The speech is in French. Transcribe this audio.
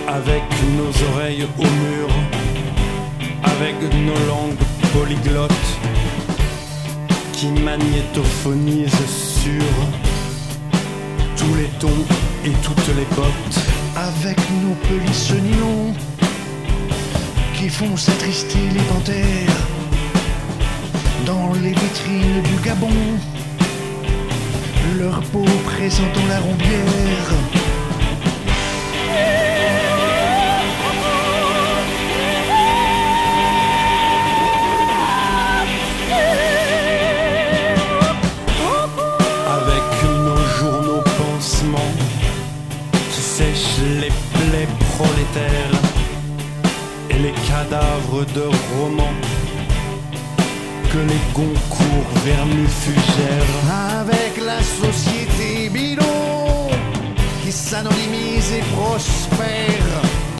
avec nos oreilles au mur, avec nos langues polyglottes qui magnétophonisent sur tous les tons et toutes les bottes, avec nos pelisses nylon qui font s'attrister les panthères dans les vitrines du Gabon, leur peau pressentant la rombière. Qui sèchent les plaies prolétaires et les cadavres de romans que les Goncourt vermifugèrent. Avec la société bidon qui s'anonymise et prospère